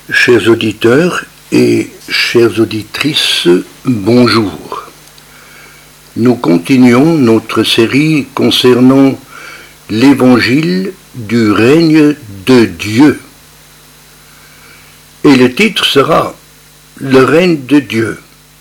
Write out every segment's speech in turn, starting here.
Chers auditeurs et chères auditrices, bonjour. Nous continuons notre série concernant l'évangile du règne de Dieu. Et le titre sera « Le règne de Dieu ».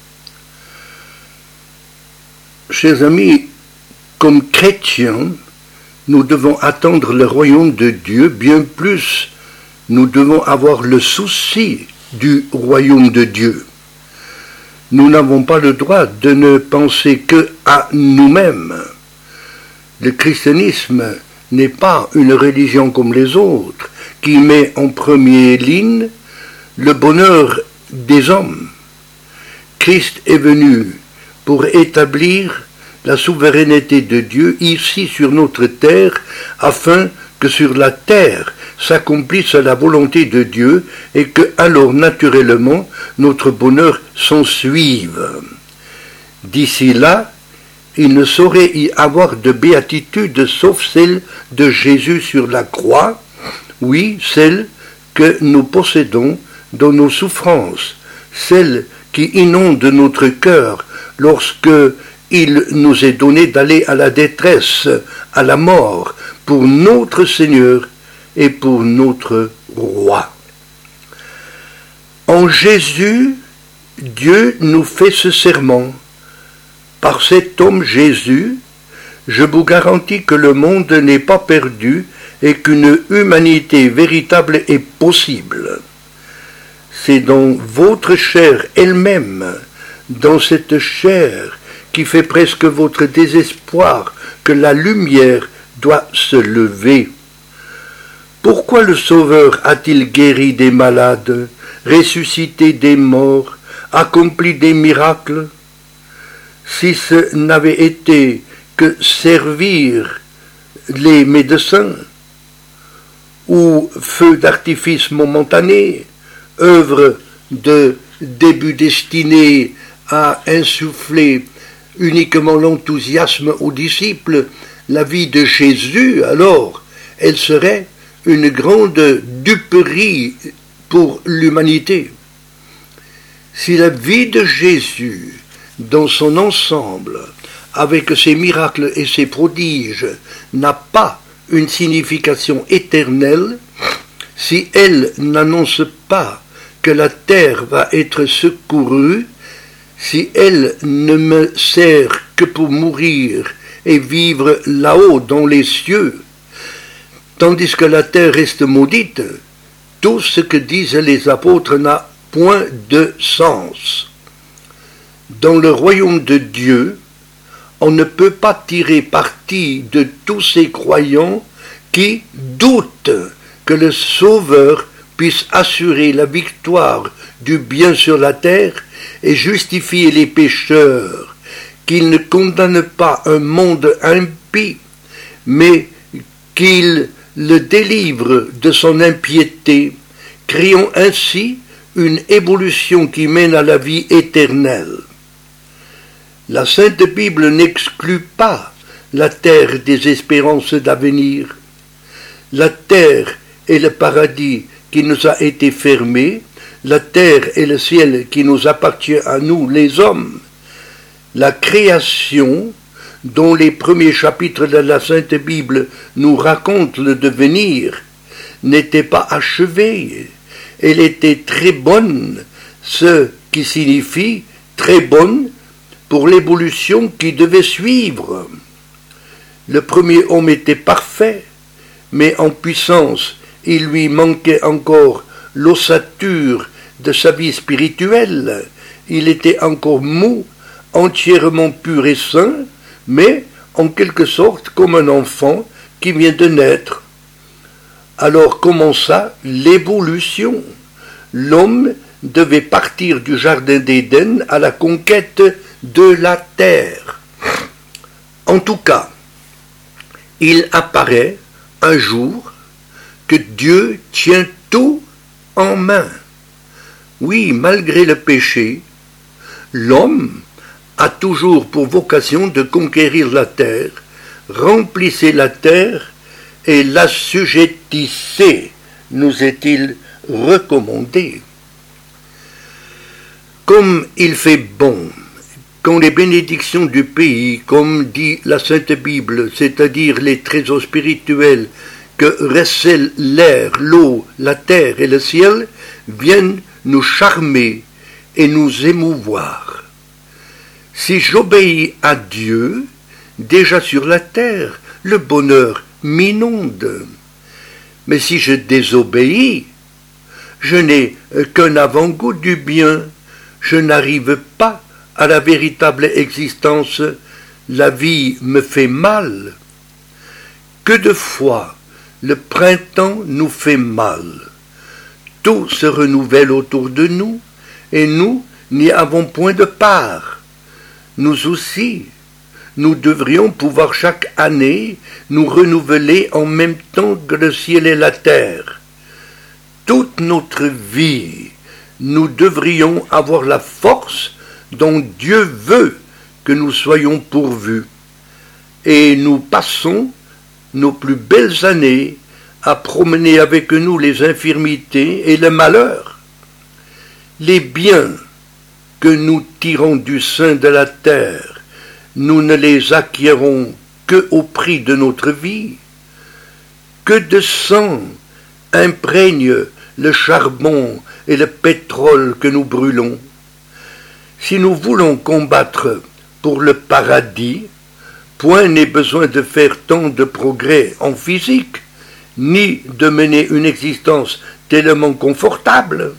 Chers amis, comme chrétiens, nous devons attendre le royaume de Dieu, bien plus nous devons avoir le souci du royaume de Dieu. Nous n'avons pas le droit de ne penser que à nous-mêmes. Le christianisme n'est pas une religion comme les autres qui met en première ligne le bonheur des hommes. Christ est venu pour établir la souveraineté de Dieu ici sur notre terre, afin que sur la terre s'accomplisse la volonté de Dieu et que alors naturellement notre bonheur s'en suive. D'ici là, il ne saurait y avoir de béatitude sauf celle de Jésus sur la croix, oui, celle que nous possédons dans nos souffrances, celle qui inonde notre cœur lorsque il nous est donné d'aller à la détresse, à la mort, pour notre Seigneur et pour notre Roi. En Jésus, Dieu nous fait ce serment. Par cet homme Jésus, je vous garantis que le monde n'est pas perdu et qu'une humanité véritable est possible. C'est dans votre chair elle-même, dans cette chair qui fait presque votre désespoir, que la lumière doit se lever. Pourquoi le Sauveur a-t-il guéri des malades, ressuscité des morts, accompli des miracles? Si ce n'avait été que servir les médecins, ou feu d'artifice momentané, œuvre de début destinée à insuffler uniquement l'enthousiasme aux disciples, la vie de Jésus, alors, elle serait une grande duperie pour l'humanité. Si la vie de Jésus, dans son ensemble, avec ses miracles et ses prodiges, n'a pas une signification éternelle, si elle n'annonce pas que la terre va être secourue, si elle ne me sert que pour mourir et vivre là-haut dans les cieux, tandis que la terre reste maudite, tout ce que disent les apôtres n'a point de sens. Dans le royaume de Dieu, on ne peut pas tirer parti de tous ces croyants qui doutent que le Sauveur puisse assurer la victoire du bien sur la terre et justifier les pécheurs, qu'il ne condamne pas un monde impie, mais qu'il le délivre de son impiété, créant ainsi une évolution qui mène à la vie éternelle. La Sainte Bible n'exclut pas la terre des espérances d'avenir. La terre est le paradis qui nous a été fermé, la terre et le ciel qui nous appartient à nous, les hommes. La création, dont les premiers chapitres de la Sainte Bible nous racontent le devenir, n'était pas achevée. Elle était très bonne, ce qui signifie très bonne pour l'évolution qui devait suivre. Le premier homme était parfait, mais en puissance, il lui manquait encore l'ossature de sa vie spirituelle. Il était encore mou, entièrement pur et saint, mais en quelque sorte comme un enfant qui vient de naître. Alors commença l'évolution. L'homme devait partir du jardin d'Éden à la conquête de la terre. En tout cas, il apparaît un jour que Dieu tient tout en main. Oui, malgré le péché, l'homme a toujours pour vocation de conquérir la terre, remplissez la terre et l'assujettissez. nous est-il recommandé. Comme il fait bon, quand les bénédictions du pays, comme dit la Sainte Bible, c'est-à-dire les trésors spirituels que recèlent l'air, l'eau, la terre et le ciel, viennent nous charmer et nous émouvoir. Si j'obéis à Dieu, déjà sur la terre, le bonheur m'inonde. Mais si je désobéis, je n'ai qu'un avant-goût du bien, je n'arrive pas à la véritable existence, la vie me fait mal. Que de fois le printemps nous fait mal. Tout se renouvelle autour de nous, et nous n'y avons point de part. Nous aussi, nous devrions pouvoir chaque année nous renouveler en même temps que le ciel et la terre. Toute notre vie, nous devrions avoir la force dont Dieu veut que nous soyons pourvus. Et nous passons nos plus belles années à promener avec nous les infirmités et le malheur. Les biens que nous tirons du sein de la terre, nous ne les acquérons que au prix de notre vie. Que de sang imprègne le charbon et le pétrole que nous brûlons. Si nous voulons combattre pour le paradis, point n'est besoin de faire tant de progrès en physique, ni de mener une existence tellement confortable.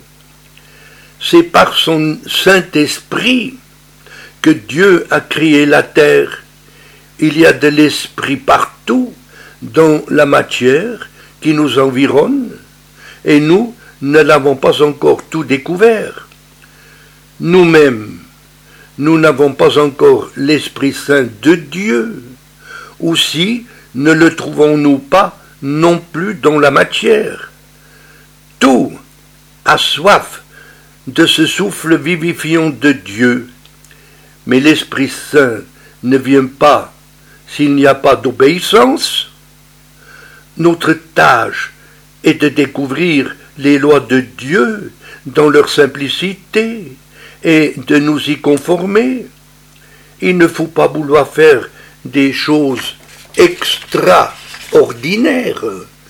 C'est par son Saint-Esprit que Dieu a créé la terre. Il y a de l'esprit partout dans la matière qui nous environne, et nous ne l'avons pas encore tout découvert. Nous-mêmes, nous n'avons pas encore l'Esprit Saint de Dieu. Aussi ne le trouvons-nous pas non plus dans la matière. Tout a soif de ce souffle vivifiant de Dieu, mais l'Esprit Saint ne vient pas s'il n'y a pas d'obéissance. Notre tâche est de découvrir les lois de Dieu dans leur simplicité et de nous y conformer. Il ne faut pas vouloir faire des choses extraordinaires.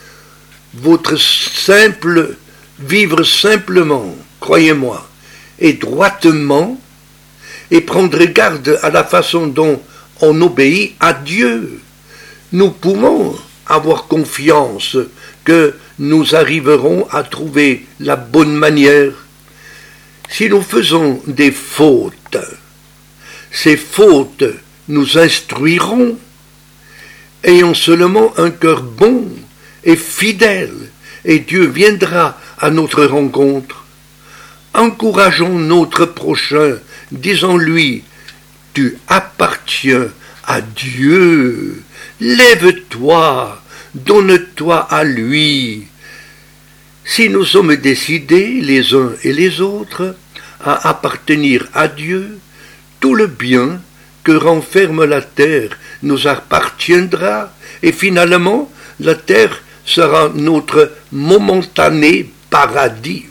Vivre simplement, croyez-moi, et droitement, et prendre garde à la façon dont on obéit à Dieu. Nous pouvons avoir confiance que nous arriverons à trouver la bonne manière. Si nous faisons des fautes, ces fautes nous instruiront. Ayons seulement un cœur bon et fidèle, et Dieu viendra à notre rencontre. Encourageons notre prochain, disons-lui, tu appartiens à Dieu, lève-toi, donne-toi à lui. Si nous sommes décidés, les uns et les autres, à appartenir à Dieu, tout le bien que renferme la terre nous appartiendra, et finalement, la terre sera notre momentané paradis.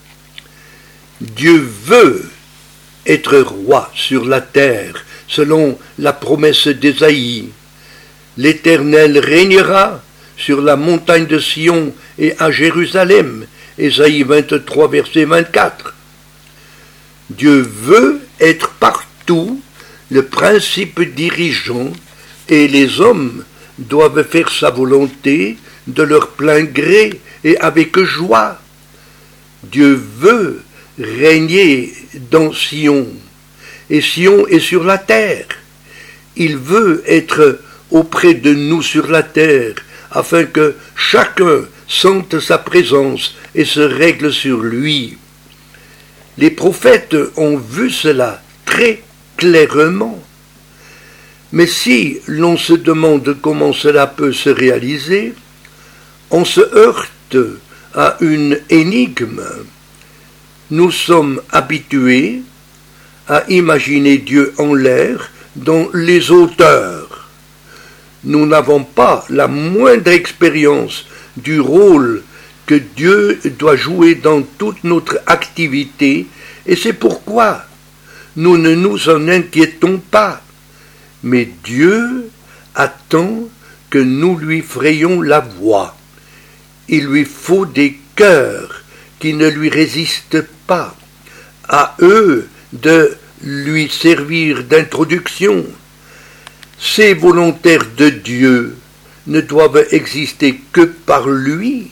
Dieu veut être roi sur la terre, selon la promesse d'Ésaïe. L'Éternel régnera sur la montagne de Sion et à Jérusalem. Ésaïe 23, verset 24. Dieu veut être partout le principe dirigeant, et les hommes doivent faire sa volonté de leur plein gré et avec joie. Dieu veut régner dans Sion, et Sion est sur la terre. Il veut être auprès de nous sur la terre, afin que chacun sente sa présence et se règle sur lui. Les prophètes ont vu cela très clairement. Mais si l'on se demande comment cela peut se réaliser, on se heurte à une énigme. Nous sommes habitués à imaginer Dieu en l'air dans les hauteurs. Nous n'avons pas la moindre expérience du rôle que Dieu doit jouer dans toute notre activité, et c'est pourquoi nous ne nous en inquiétons pas. Mais Dieu attend que nous lui frayions la voie. Il lui faut des cœurs qui ne lui résistent pas. À eux de lui servir d'introduction. Ces volontaires de Dieu ne doivent exister que par lui.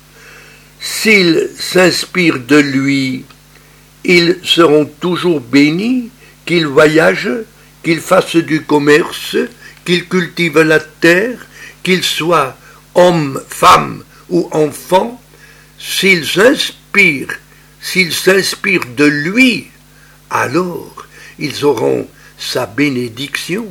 S'ils s'inspirent de lui, ils seront toujours bénis, qu'ils voyagent, qu'ils fassent du commerce, qu'ils cultivent la terre, qu'ils soient hommes, femmes ou enfants. S'ils s'inspirent de lui, alors ils auront sa bénédiction.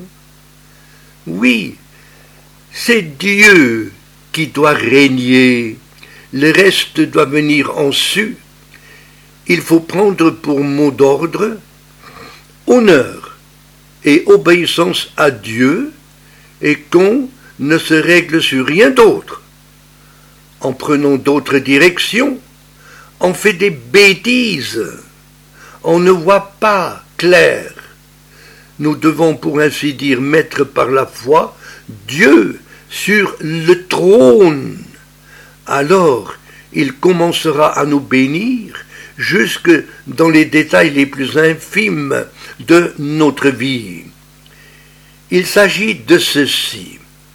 Oui, c'est Dieu qui doit régner, le reste doit venir en su. Il faut prendre pour mot d'ordre honneur et obéissance à Dieu et qu'on ne se règle sur rien d'autre. En prenant d'autres directions, on fait des bêtises, on ne voit pas clair. Nous devons pour ainsi dire mettre par la foi Dieu sur le trône. Alors il commencera à nous bénir jusque dans les détails les plus infimes de notre vie. Il s'agit de ceci,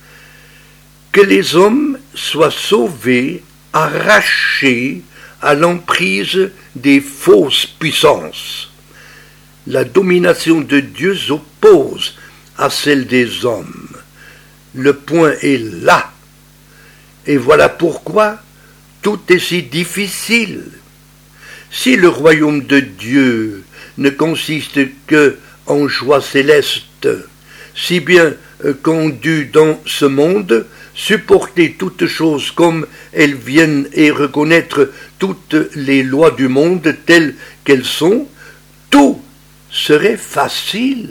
que les hommes soient sauvés, arrachés à l'emprise des fausses puissances. La domination de Dieu s'oppose à celle des hommes. Le point est là. Et voilà pourquoi tout est si difficile. Si le royaume de Dieu ne consiste que en joie céleste, si bien qu'on dû dans ce monde supporter toutes choses comme elles viennent et reconnaître toutes les lois du monde telles qu'elles sont, tout serait facile.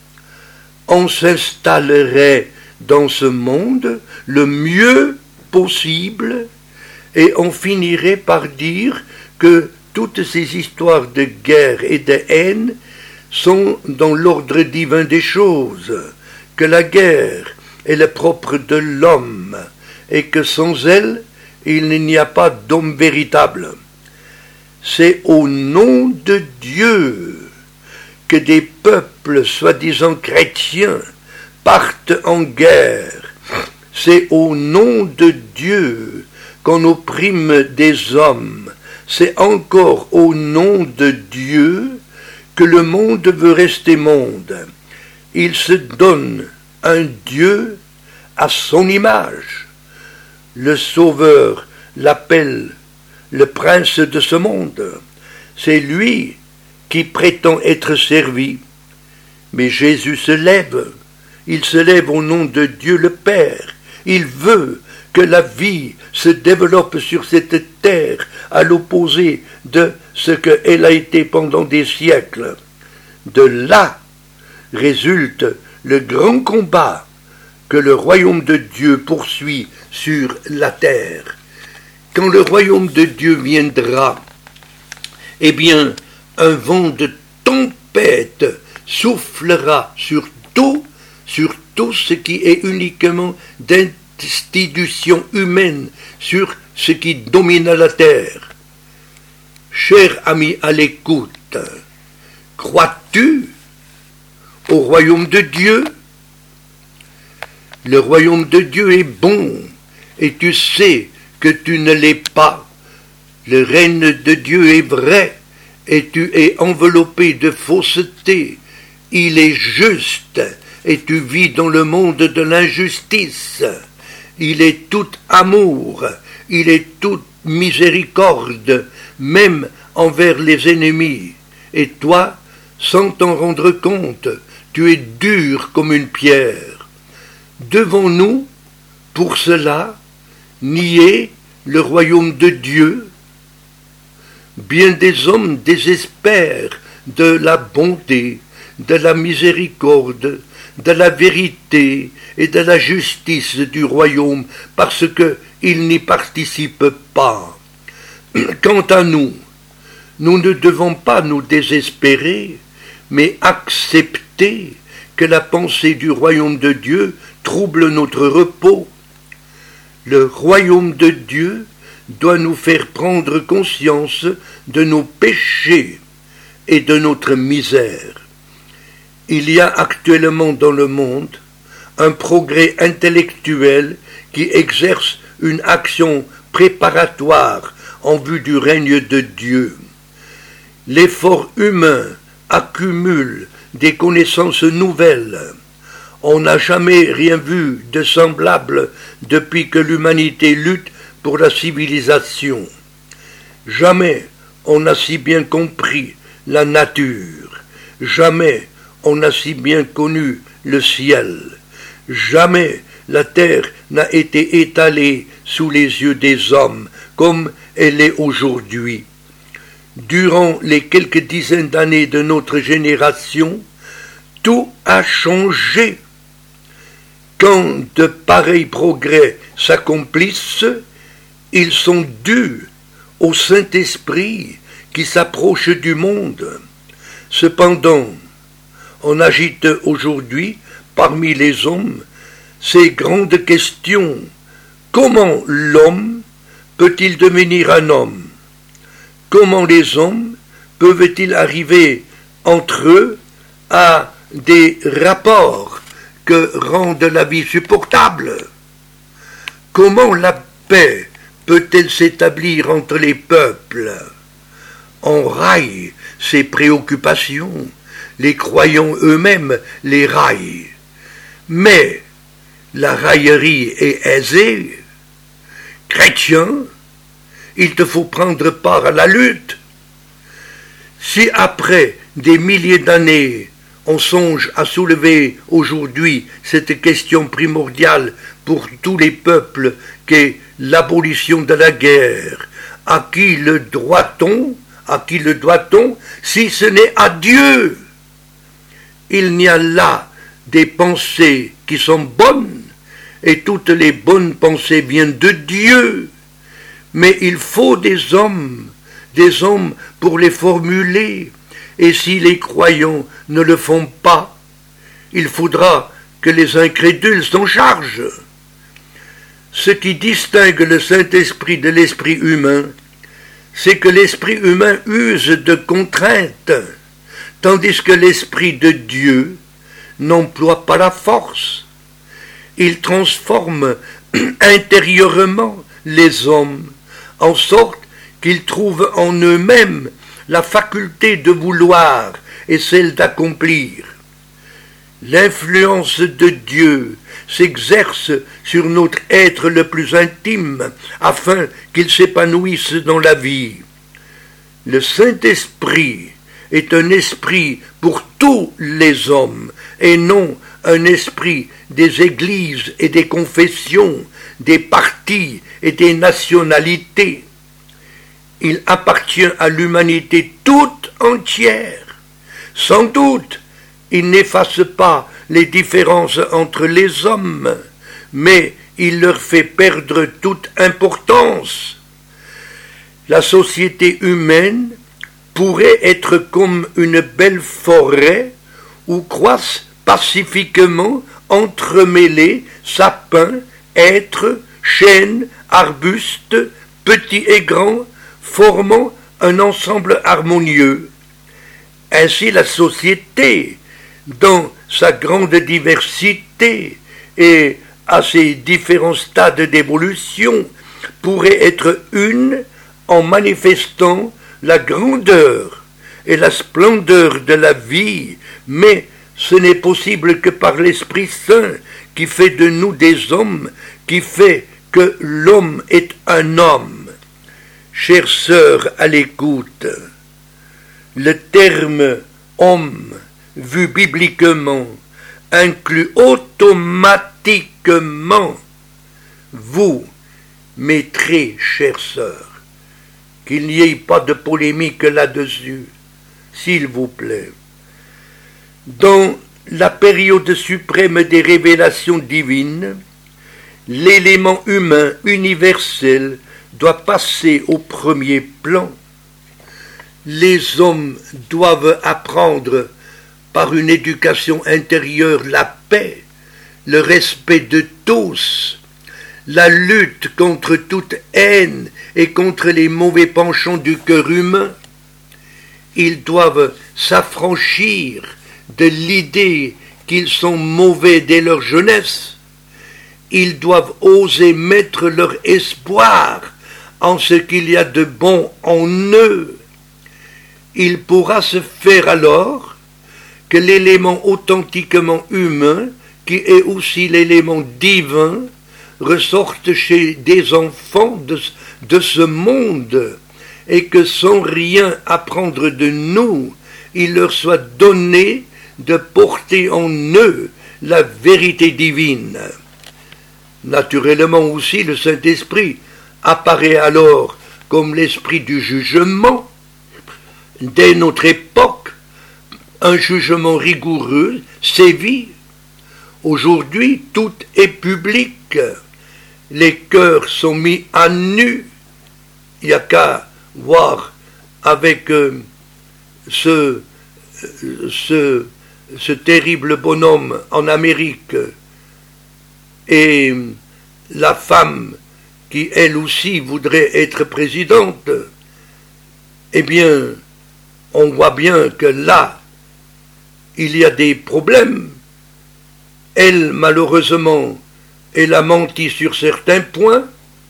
On s'installerait dans ce monde le mieux possible et on finirait par dire que toutes ces histoires de guerre et de haine sont dans l'ordre divin des choses, que la guerre est le propre de l'homme et que sans elle, il n'y a pas d'homme véritable. C'est au nom de Dieu que des peuples soi-disant chrétiens partent en guerre. C'est au nom de Dieu qu'on opprime des hommes. C'est encore au nom de Dieu que le monde veut rester monde. Il se donne un Dieu à son image. Le Sauveur l'appelle le prince de ce monde. C'est lui qui prétend être servi. Mais Jésus se lève. Il se lève au nom de Dieu le Père. Il veut que la vie se développe sur cette terre à l'opposé de ce qu'elle a été pendant des siècles. De là résulte le grand combat que le royaume de Dieu poursuit sur la terre. Quand le royaume de Dieu viendra, eh bien, un vent de tempête soufflera sur tout ce qui est uniquement d'institution humaine, sur ce qui domine la terre. Cher ami à l'écoute, crois-tu au royaume de Dieu? Le royaume de Dieu est bon, et tu sais que tu ne l'es pas. Le règne de Dieu est vrai, et tu es enveloppé de fausseté. Il est juste, et tu vis dans le monde de l'injustice. Il est tout amour, il est toute miséricorde, même envers les ennemis. Et toi, sans t'en rendre compte, tu es dur comme une pierre. Devons-nous, pour cela, nier le royaume de Dieu? Bien des hommes désespèrent de la bonté, de la miséricorde, de la vérité et de la justice du royaume parce qu'ils n'y participent pas. Quant à nous, nous ne devons pas nous désespérer, mais accepter que la pensée du royaume de Dieu trouble notre repos. Le royaume de Dieu doit nous faire prendre conscience de nos péchés et de notre misère. Il y a actuellement dans le monde un progrès intellectuel qui exerce une action préparatoire en vue du règne de Dieu. L'effort humain accumule des connaissances nouvelles. On n'a jamais rien vu de semblable depuis que l'humanité lutte pour la civilisation. Jamais on n'a si bien compris la nature. Jamais on n'a si bien connu le ciel. Jamais la terre n'a été étalée sous les yeux des hommes comme elle est aujourd'hui. Durant les quelques dizaines d'années de notre génération, tout a changé. Quand de pareils progrès s'accomplissent, ils sont dus au Saint-Esprit qui s'approche du monde. Cependant, on agite aujourd'hui, parmi les hommes, ces grandes questions. Comment l'homme peut-il devenir un homme? Comment les hommes peuvent-ils arriver entre eux à des rapports que rendent la vie supportable? Comment la paix peut-elle s'établir entre les peuples? On raille ces préoccupations, les croyants eux-mêmes les raillent. Mais la raillerie est aisée. Chrétien, il te faut prendre part à la lutte. Si après des milliers d'années, on songe à soulever aujourd'hui cette question primordiale pour tous les peuples qu'est l'abolition de la guerre, à qui le doit-on si ce n'est à Dieu? Il n'y a là des pensées qui sont bonnes, et toutes les bonnes pensées viennent de Dieu. Mais il faut des hommes pour les formuler, et si les croyants ne le font pas, il faudra que les incrédules s'en chargent. Ce qui distingue le Saint-Esprit de l'esprit humain, c'est que l'esprit humain use de contraintes, tandis que l'Esprit de Dieu n'emploie pas la force. Il transforme intérieurement les hommes, en sorte qu'ils trouvent en eux-mêmes la faculté de vouloir et celle d'accomplir. L'influence de Dieu s'exerce sur notre être le plus intime, afin qu'il s'épanouisse dans la vie. Le Saint-Esprit est un esprit pour tous les hommes, et non un esprit des églises et des confessions, des partis et des nationalités. Il appartient à l'humanité toute entière. Sans doute, il n'efface pas les différences entre les hommes, mais il leur fait perdre toute importance. La société humaine pourrait être comme une belle forêt où croissent pacifiquement entremêlés sapins, hêtres, chênes, arbustes, petits et grands, formant un ensemble harmonieux. Ainsi la société, dans sa grande diversité et à ses différents stades d'évolution, pourrait être une en manifestant la grandeur et la splendeur de la vie, mais ce n'est possible que par l'Esprit Saint qui fait de nous des hommes, qui fait que l'homme est un homme. Chères sœurs à l'écoute, le terme homme, vu bibliquement, inclut automatiquement vous, mes très chères sœurs. Qu'il n'y ait pas de polémique là-dessus, s'il vous plaît. Dans la période suprême des révélations divines, l'élément humain universel doit passer au premier plan. Les hommes doivent apprendre par une éducation intérieure la paix, le respect de tous, la lutte contre toute haine et contre les mauvais penchants du cœur humain. Ils doivent s'affranchir de l'idée qu'ils sont mauvais dès leur jeunesse. Ils doivent oser mettre leur espoir en ce qu'il y a de bon en eux. Il pourra se faire alors que l'élément authentiquement humain, qui est aussi l'élément divin, ressorte chez des enfants de ce monde, et que sans rien apprendre de nous, il leur soit donné de porter en eux la vérité divine. Naturellement aussi, le Saint-Esprit apparaît alors comme l'esprit du jugement. Dès notre époque, un jugement rigoureux sévit. Aujourd'hui, tout est public. Les cœurs sont mis à nu. Il n'y a qu'à voir avec ce terrible bonhomme en Amérique et la femme qui elle aussi voudrait être présidente. Eh bien, on voit bien que là, il y a des problèmes. Elle, malheureusement, elle a menti sur certains points.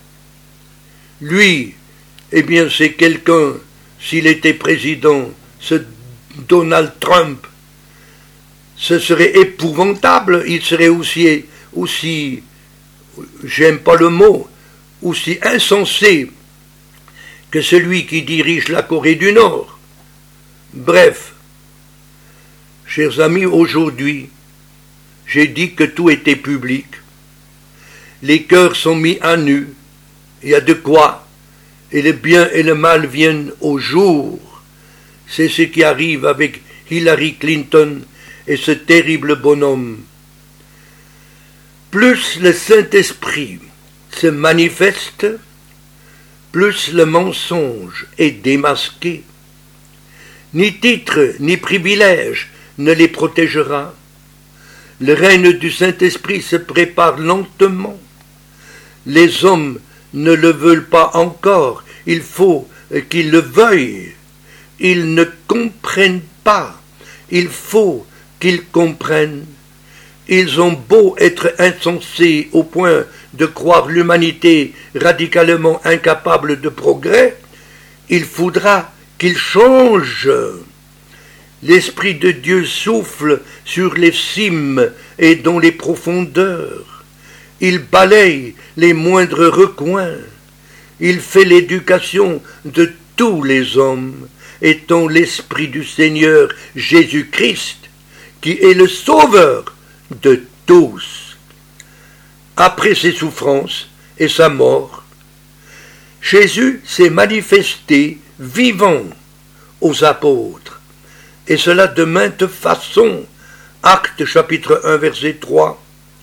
Lui, eh bien, c'est quelqu'un, s'il était président, ce Donald Trump, ce serait épouvantable. Il serait aussi, j'aime pas le mot, aussi insensé que celui qui dirige la Corée du Nord. Bref, chers amis, aujourd'hui, j'ai dit que tout était public. Les cœurs sont mis à nu. Il y a de quoi. Et le bien et le mal viennent au jour. C'est ce qui arrive avec Hillary Clinton et ce terrible bonhomme. Plus le Saint-Esprit se manifeste, plus le mensonge est démasqué. Ni titre, ni privilège ne les protégera. Le règne du Saint-Esprit se prépare lentement. Les hommes ne le veulent pas encore, il faut qu'ils le veuillent. Ils ne comprennent pas, il faut qu'ils comprennent. Ils ont beau être insensés au point de croire l'humanité radicalement incapable de progrès, il faudra qu'ils changent. L'Esprit de Dieu souffle sur les cimes et dans les profondeurs. Il balaye les moindres recoins. Il fait l'éducation de tous les hommes, étant l'Esprit du Seigneur Jésus-Christ, qui est le Sauveur de tous. Après ses souffrances et sa mort, Jésus s'est manifesté vivant aux apôtres, et cela de maintes façons. Actes chapitre 1 verset 3.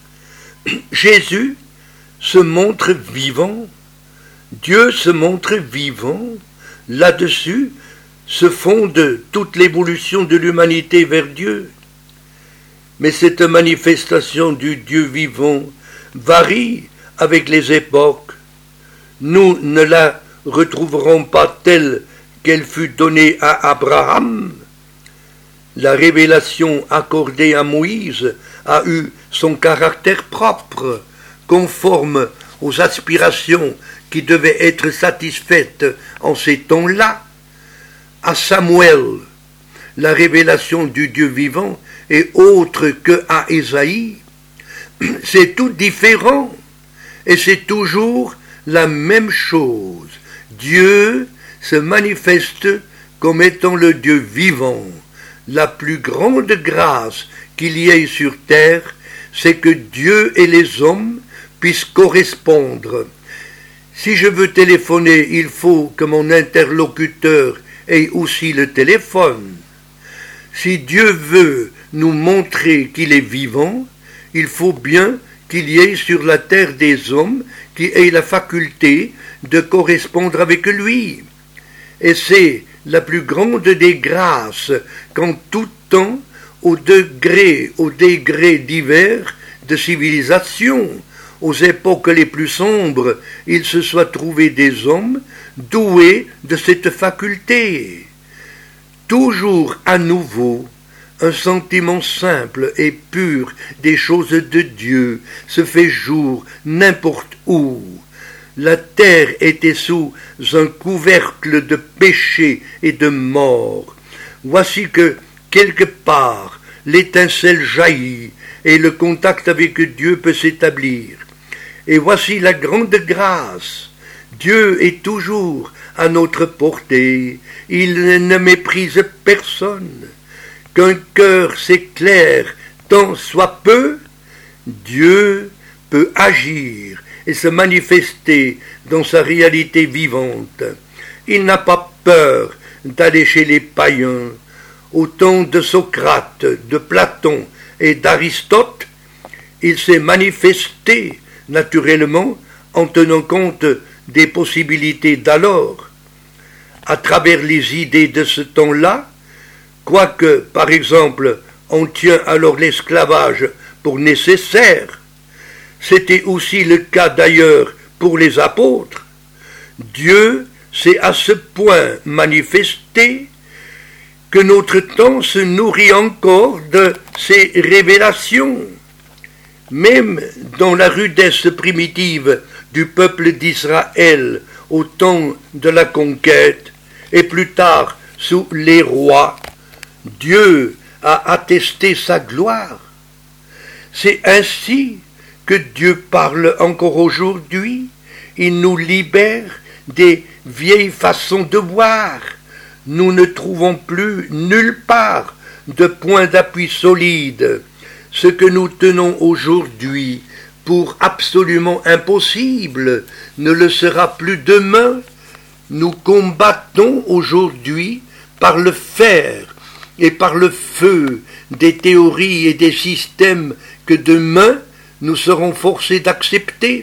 Jésus se montre vivant, Dieu se montre vivant, là-dessus se fonde toute l'évolution de l'humanité vers Dieu. Mais cette manifestation du Dieu vivant varie avec les époques. Nous ne la retrouverons pas telle qu'elle fut donnée à Abraham. La révélation accordée à Moïse a eu son caractère propre, conforme aux aspirations qui devaient être satisfaites en ces temps-là. À Samuel, la révélation du Dieu vivant est autre que à Ésaïe. C'est tout différent et c'est toujours la même chose. Dieu se manifeste comme étant le Dieu vivant. La plus grande grâce qu'il y ait sur terre, c'est que Dieu et les hommes puissent correspondre. Si je veux téléphoner, il faut que mon interlocuteur ait aussi le téléphone. Si Dieu veut nous montrer qu'il est vivant, il faut bien qu'il y ait sur la terre des hommes qui ait la faculté de correspondre avec lui. Et c'est la plus grande des grâces qu'en tout temps, aux degrés divers de civilisation, aux époques les plus sombres, il se soit trouvé des hommes doués de cette faculté. Toujours à nouveau, un sentiment simple et pur des choses de Dieu se fait jour n'importe où. La terre était sous un couvercle de péché et de mort. Voici que, quelque part, l'étincelle jaillit et le contact avec Dieu peut s'établir. Et voici la grande grâce. Dieu est toujours à notre portée. Il ne méprise personne. Qu'un cœur s'éclaire tant soit peu, Dieu peut agir et se manifester dans sa réalité vivante. Il n'a pas peur d'aller chez les païens. Au temps de Socrate, de Platon et d'Aristote, il s'est manifesté naturellement en tenant compte des possibilités d'alors. À travers les idées de ce temps-là, quoique, par exemple, on tient alors l'esclavage pour nécessaire, c'était aussi le cas d'ailleurs pour les apôtres, Dieu s'est à ce point manifesté que notre temps se nourrit encore de ses révélations. Même dans la rudesse primitive du peuple d'Israël au temps de la conquête, et plus tard sous les rois, Dieu a attesté sa gloire. C'est ainsi que Dieu parle encore aujourd'hui. Il nous libère des vieilles façons de voir. Nous ne trouvons plus nulle part de point d'appui solide. Ce que nous tenons aujourd'hui pour absolument impossible ne le sera plus demain. Nous combattons aujourd'hui par le fer et par le feu des théories et des systèmes que demain nous serons forcés d'accepter.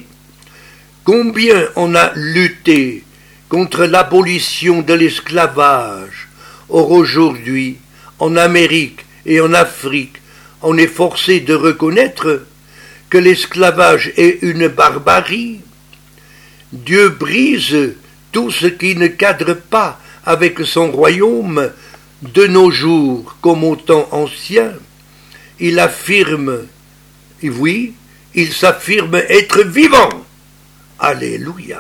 Combien on a lutté contre l'abolition de l'esclavage. Or aujourd'hui, en Amérique et en Afrique, on est forcé de reconnaître que l'esclavage est une barbarie. Dieu brise tout ce qui ne cadre pas avec son royaume de nos jours comme au temps ancien. Il affirme, oui, il s'affirme être vivant. Alléluia.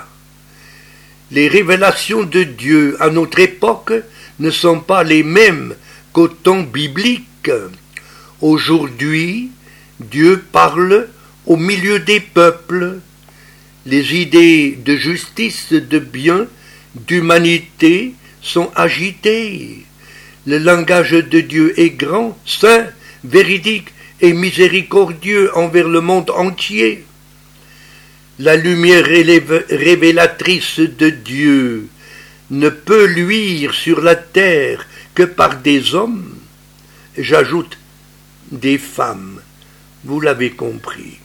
Les révélations de Dieu à notre époque ne sont pas les mêmes qu'au temps biblique. Aujourd'hui, Dieu parle au milieu des peuples. Les idées de justice, de bien, d'humanité sont agitées. Le langage de Dieu est grand, saint, véridique et miséricordieux envers le monde entier. La lumière révélatrice de Dieu ne peut luire sur la terre que par des hommes, j'ajoute des femmes, vous l'avez compris.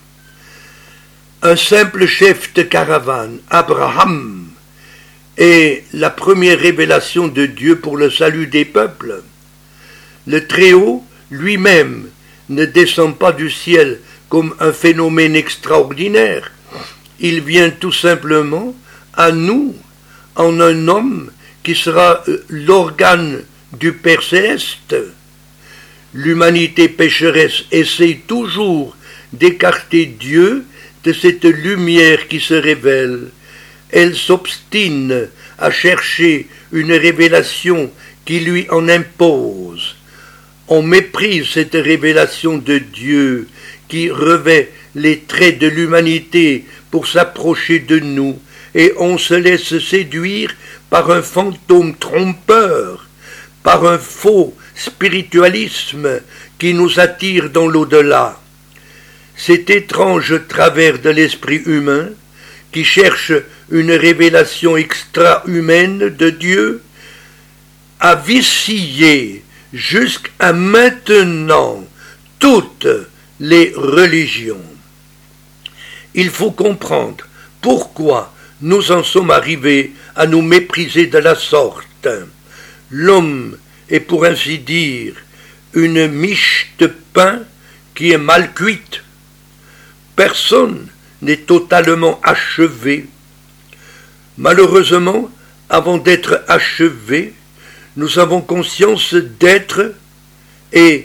Un simple chef de caravane, Abraham, est la première révélation de Dieu pour le salut des peuples. Le Très-Haut lui-même ne descend pas du ciel comme un phénomène extraordinaire. Il vient tout simplement à nous en un homme qui sera l'organe du Père céleste. L'humanité pécheresse essaie toujours d'écarter Dieu de cette lumière qui se révèle. Elle s'obstine à chercher une révélation qui lui en impose. On méprise cette révélation de Dieu qui revêt les traits de l'humanité pour s'approcher de nous, et on se laisse séduire par un fantôme trompeur, par un faux spiritualisme qui nous attire dans l'au-delà. Cet étrange travers de l'esprit humain qui cherche une révélation extra-humaine de Dieu a vicié jusqu'à maintenant toutes les religions. Il faut comprendre Pourquoi nous en sommes arrivés à nous mépriser de la sorte? L'homme est pour ainsi dire une miche de pain qui est mal cuite. Personne n'est totalement achevé. Malheureusement, avant d'être achevé, nous avons conscience d'être, et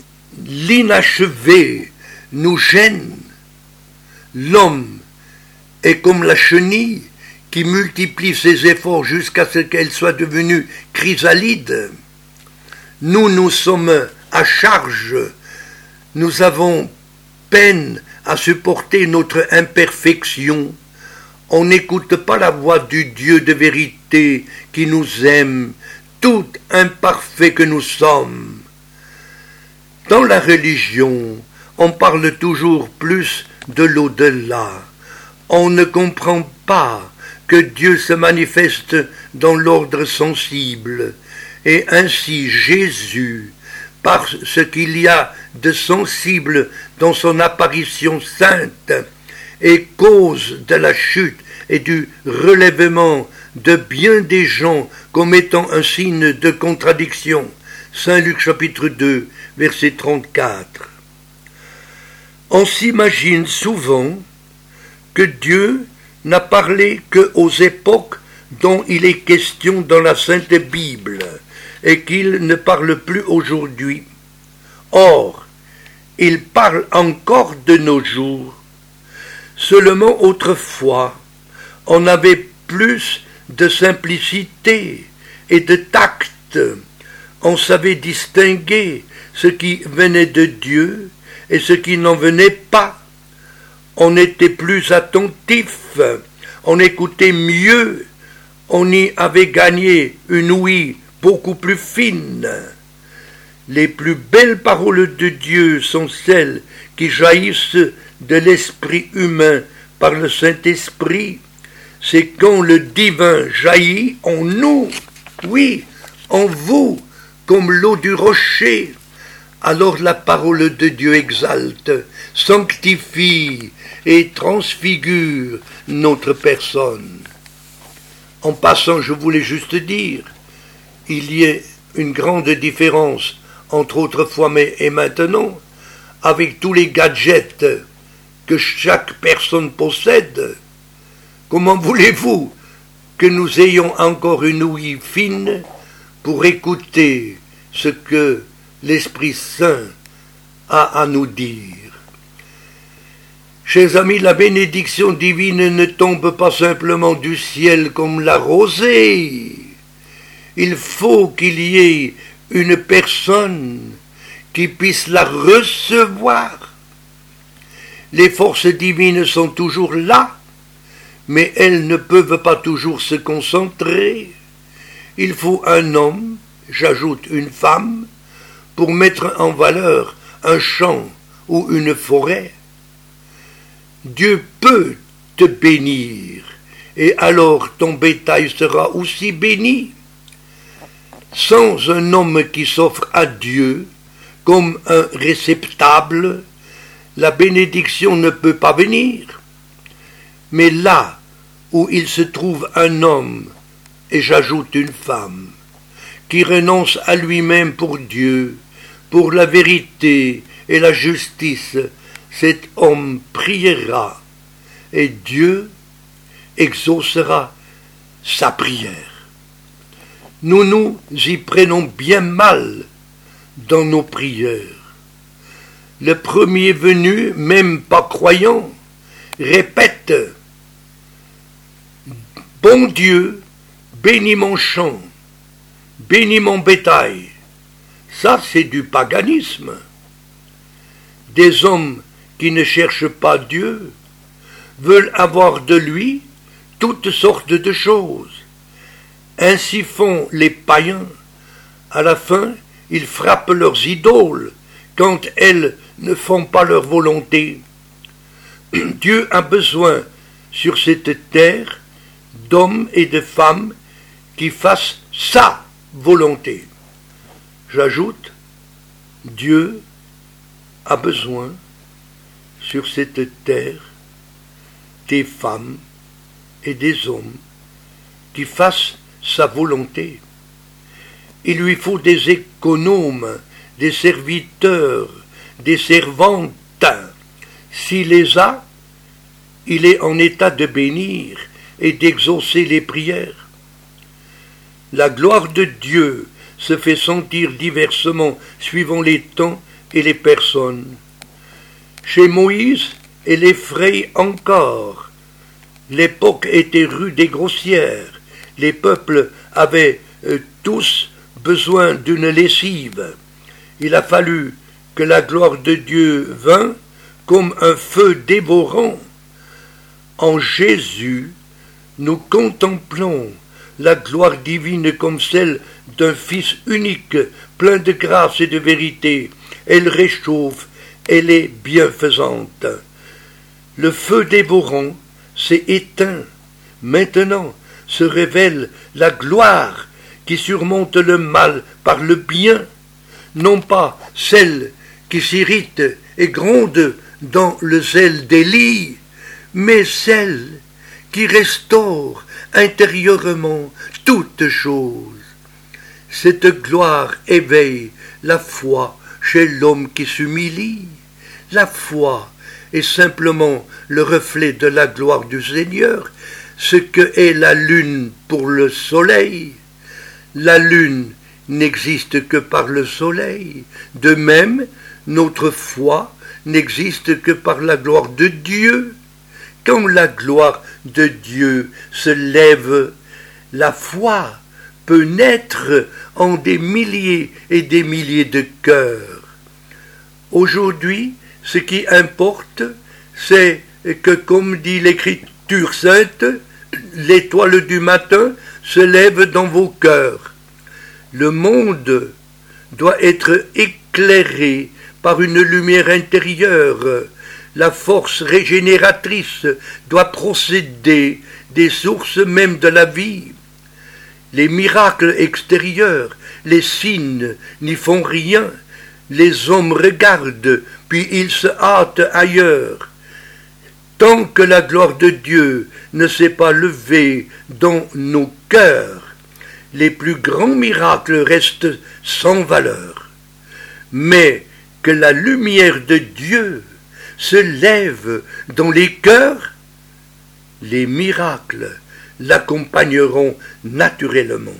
l'inachevé nous gêne. L'homme est comme la chenille qui multiplie ses efforts jusqu'à ce qu'elle soit devenue chrysalide. Nous sommes à charge, nous avons peine à supporter notre imperfection. On n'écoute pas la voix du Dieu de vérité qui nous aime, tout imparfait que nous sommes. Dans la religion, on parle toujours plus de l'au-delà. On ne comprend pas que Dieu se manifeste dans l'ordre sensible, et ainsi Jésus, par ce qu'il y a de sensible dans son apparition sainte, est cause de la chute et du relèvement de bien des gens comme étant un signe de contradiction. Saint Luc chapitre 2, verset 34. On s'imagine souvent que Dieu n'a parlé qu'aux époques dont il est question dans la Sainte Bible, et qu'il ne parle plus aujourd'hui. Or, il parle encore de nos jours. Seulement autrefois, on avait plus de simplicité et de tact. On savait distinguer ce qui venait de Dieu et ce qui n'en venait pas. On était plus attentif, on écoutait mieux, on y avait gagné une ouïe beaucoup plus fine. Les plus belles paroles de Dieu sont celles qui jaillissent de l'esprit humain par le Saint-Esprit. C'est quand le divin jaillit en nous, oui, en vous, comme l'eau du rocher. Alors la parole de Dieu exalte, sanctifie et transfigure notre personne. En passant, je voulais juste dire, il y a une grande différence entre autrefois et maintenant, avec tous les gadgets que chaque personne possède. Comment voulez-vous que nous ayons encore une ouïe fine pour écouter ce que l'Esprit Saint a à nous dire? Chers amis, la bénédiction divine ne tombe pas simplement du ciel comme la rosée. Il faut qu'il y ait une personne qui puisse la recevoir. Les forces divines sont toujours là, mais elles ne peuvent pas toujours se concentrer. Il faut un homme, j'ajoute une femme, pour mettre en valeur un champ ou une forêt. Dieu peut te bénir, et alors ton bétail sera aussi béni. Sans un homme qui s'offre à Dieu comme un réceptacle, la bénédiction ne peut pas venir. Mais là où il se trouve un homme, et j'ajoute une femme, qui renonce à lui-même pour Dieu, pour la vérité et la justice, cet homme priera, et Dieu exaucera sa prière. Nous nous y prenons bien mal dans nos prières. Le premier venu, même pas croyant, répète « Bon Dieu, bénis mon champ, bénis mon bétail ». Ça, c'est du paganisme. Des hommes qui ne cherchent pas Dieu veulent avoir de lui toutes sortes de choses. Ainsi font les païens. À la fin, ils frappent leurs idoles quand elles ne font pas leur volonté. Dieu a besoin sur cette terre d'hommes et de femmes qui fassent sa volonté. J'ajoute, Dieu a besoin sur cette terre des femmes et des hommes qui fassent sa volonté. Il lui faut des économes, des serviteurs, des servantes. S'il les a, il est en état de bénir et d'exaucer les prières. La gloire de Dieu se fait sentir diversement suivant les temps et les personnes. Chez Moïse, elle effraie encore. L'époque était rude et grossière. Les peuples avaient tous besoin d'une lessive. Il a fallu que la gloire de Dieu vînt comme un feu dévorant. En Jésus, nous contemplons la gloire divine comme celle d'un Fils unique, plein de grâce et de vérité. Elle réchauffe, elle est bienfaisante. Le feu dévorant s'est éteint. Maintenant se révèle la gloire qui surmonte le mal par le bien, non pas celle qui s'irrite et gronde dans le zèle d'Élie, mais celle qui restaure intérieurement toutes choses. Cette gloire éveille la foi chez l'homme qui s'humilie. La foi est simplement le reflet de la gloire du Seigneur, ce que est la lune pour le soleil. La lune n'existe que par le soleil. De même, notre foi n'existe que par la gloire de Dieu. Quand la gloire de Dieu se lève, la foi peut naître en des milliers et des milliers de cœurs. Aujourd'hui, ce qui importe, c'est que, comme dit l'Écriture sainte, l'étoile du matin se lève dans vos cœurs. Le monde doit être éclairé par une lumière intérieure. La force régénératrice doit procéder des sources mêmes de la vie. Les miracles extérieurs, les signes n'y font rien. Les hommes regardent, puis ils se hâtent ailleurs. Tant que la gloire de Dieu ne s'est pas levée dans nos cœurs, les plus grands miracles restent sans valeur. Mais que la lumière de Dieu se lève dans les cœurs, les miracles l'accompagneront naturellement.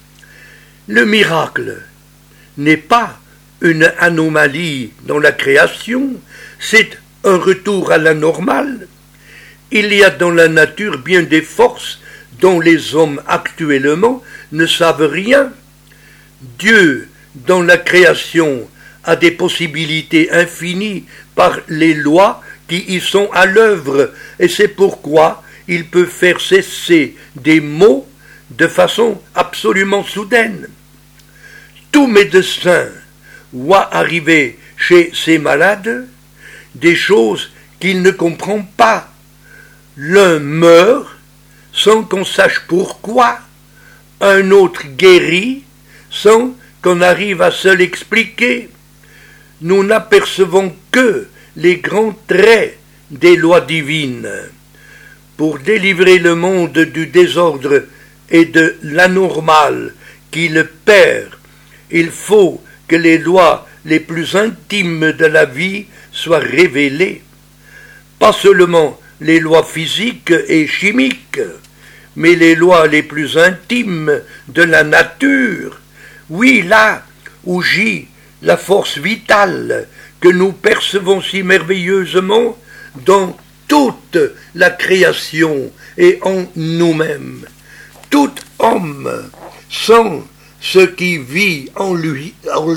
Le miracle n'est pas une anomalie dans la création, c'est un retour à la normale. Il y a dans la nature bien des forces dont les hommes actuellement ne savent rien. Dieu, dans la création, a des possibilités infinies par les lois qui y sont à l'œuvre, et c'est pourquoi il peut faire cesser des maux de façon absolument soudaine. Tout médecin voit arriver chez ces malades des choses qu'il ne comprend pas. L'un meurt sans qu'on sache pourquoi, un autre guérit sans qu'on arrive à se l'expliquer. Nous n'apercevons que les grands traits des lois divines. Pour délivrer le monde du désordre et de l'anormal qui le perd, il faut que les lois les plus intimes de la vie soient révélées. Pas seulement les lois physiques et chimiques, mais les lois les plus intimes de la nature. Oui, là où gît la force vitale que nous percevons si merveilleusement dans toute la création et en nous-mêmes. Tout homme sent ce qui vit en lui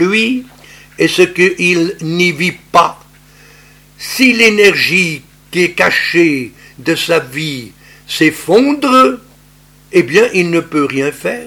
et ce qu'il n'y vit pas. Si l'énergie qui est cachée de sa vie s'effondre, eh bien il ne peut rien faire.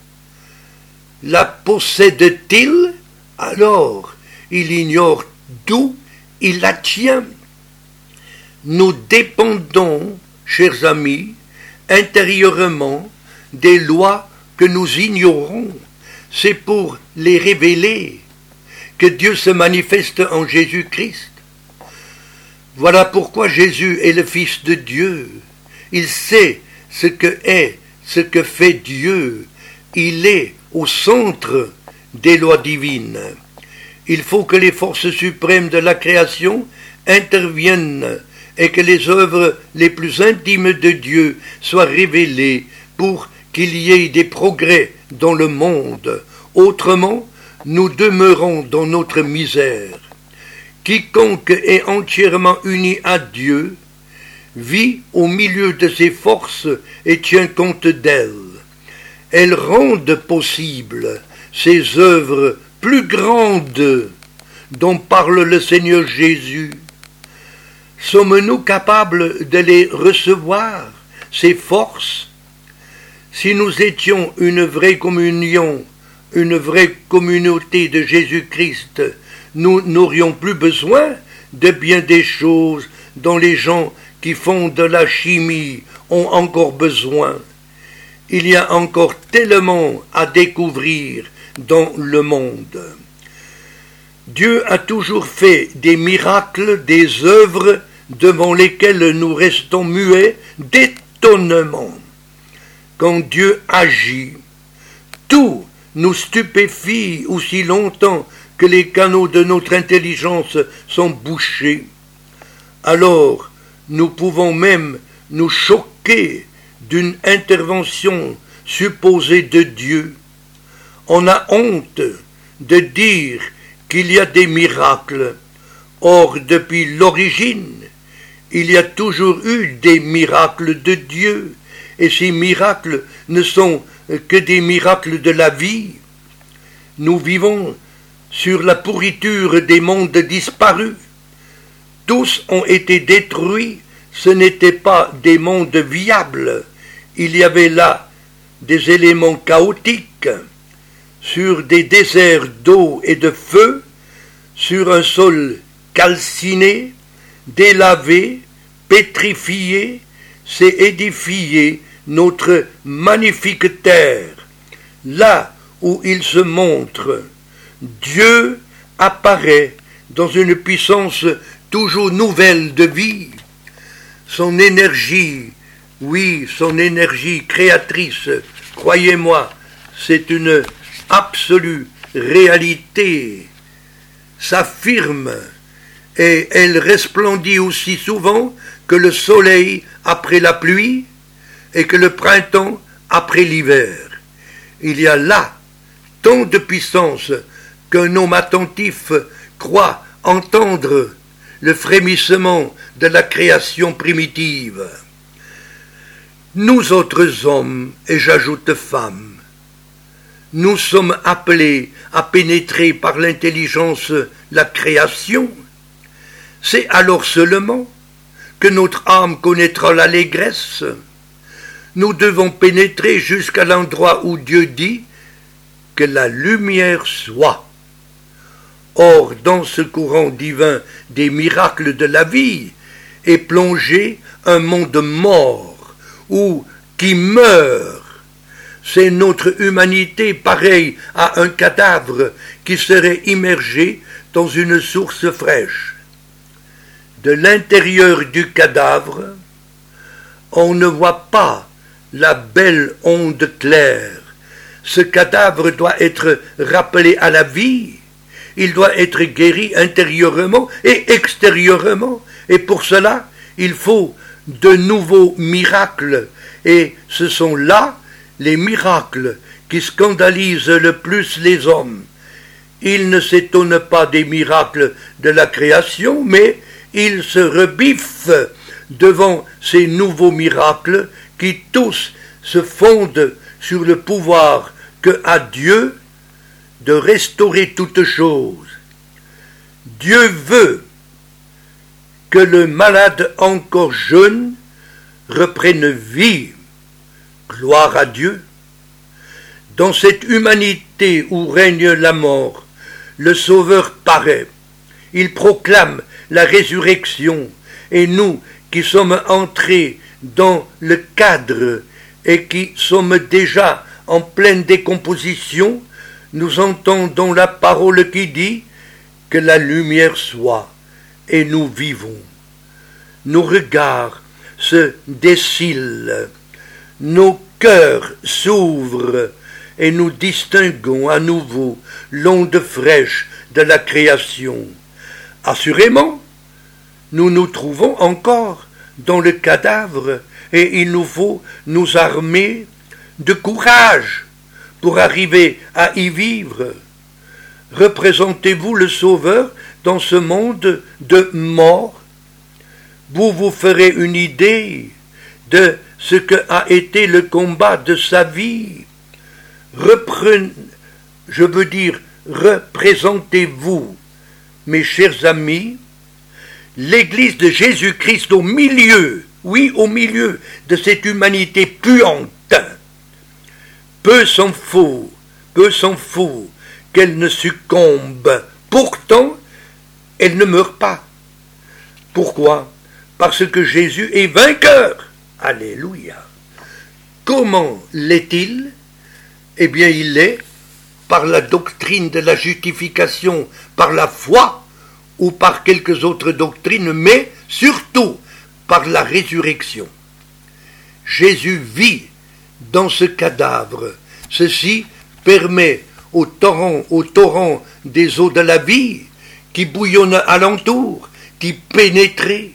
La possède-t-il? Alors il ignore d'où il la tient. Nous dépendons, chers amis, intérieurement des lois que nous ignorons. C'est pour les révéler que Dieu se manifeste en Jésus-Christ. Voilà pourquoi Jésus est le Fils de Dieu. Il sait ce que fait Dieu. Il est au centre des lois divines. Il faut que les forces suprêmes de la création interviennent et que les œuvres les plus intimes de Dieu soient révélées pour qu'il y ait des progrès dans le monde. Autrement, nous demeurons dans notre misère. Quiconque est entièrement uni à Dieu vit au milieu de ses forces et tient compte d'elles. Elles rendent possible ces œuvres plus grandes dont parle le Seigneur Jésus. Sommes-nous capables de les recevoir, ces forces? Si nous étions une vraie communion, une vraie communauté de Jésus-Christ, nous n'aurions plus besoin de bien des choses dont les gens qui font de la chimie ont encore besoin. Il y a encore tellement à découvrir dans le monde. Dieu a toujours fait des miracles, des œuvres devant lesquelles nous restons muets d'étonnement. Quand Dieu agit, tout nous stupéfie aussi longtemps que les canaux de notre intelligence sont bouchés. Alors, nous pouvons même nous choquer d'une intervention supposée de Dieu. On a honte de dire qu'il y a des miracles. Or, depuis l'origine, il y a toujours eu des miracles de Dieu, et ces miracles ne sont que des miracles de la vie. Nous vivons sur la pourriture des mondes disparus. Tous ont été détruits, ce n'étaient pas des mondes viables. Il y avait là des éléments chaotiques, sur des déserts d'eau et de feu, sur un sol calciné, délavé, pétrifié, s'est édifié notre magnifique terre. Là où il se montre, Dieu apparaît dans une puissance toujours nouvelle de vie. Son énergie, oui, son énergie créatrice, croyez-moi, c'est une absolue réalité, s'affirme et elle resplendit aussi souvent que le soleil après la pluie et que le printemps après l'hiver. Il y a là tant de puissance qu'un homme attentif croit entendre le frémissement de la création primitive. Nous autres hommes, et j'ajoute femmes, nous sommes appelés à pénétrer par l'intelligence la création. C'est alors seulement que notre âme connaîtra l'allégresse. Nous devons pénétrer jusqu'à l'endroit où Dieu dit que la lumière soit. Or, dans ce courant divin des miracles de la vie, est plongé un monde mort, ou qui meurt. C'est notre humanité pareille à un cadavre qui serait immergé dans une source fraîche. De l'intérieur du cadavre, on ne voit pas la belle onde claire. Ce cadavre doit être rappelé à la vie. Il doit être guéri intérieurement et extérieurement. Et pour cela, il faut de nouveaux miracles. Et ce sont là les miracles qui scandalisent le plus les hommes. Ils ne s'étonnent pas des miracles de la création, mais ils se rebiffent devant ces nouveaux miracles qui tous se fondent sur le pouvoir que a Dieu de restaurer toutes choses. Dieu veut que le malade encore jeune reprenne vie. Gloire à Dieu. Dans cette humanité où règne la mort, le Sauveur paraît. Il proclame la résurrection, et nous qui sommes entrés dans le cadre et qui sommes déjà en pleine décomposition, nous entendons la parole qui dit que la lumière soit, et nous vivons. Nos regards se décilent, nos cœurs s'ouvrent et nous distinguons à nouveau l'onde fraîche de la création. Assurément, nous nous trouvons encore dans le cadavre et il nous faut nous armer de courage pour arriver à y vivre. Représentez-vous le Sauveur dans ce monde de mort. Vous vous ferez une idée de ce que a été le combat de sa vie. Représentez-vous, mes chers amis, l'Église de Jésus-Christ au milieu de cette humanité puante. Peu s'en faut qu'elle ne succombe. Pourtant, elle ne meurt pas. Pourquoi? Parce que Jésus est vainqueur. Alléluia. Comment l'est-il? Eh bien, il l'est par la doctrine de la justification, par la foi, ou par quelques autres doctrines, mais surtout par la résurrection. Jésus vit dans ce cadavre. Ceci permet au torrent des eaux de la vie qui bouillonnent alentour, qui pénétraient.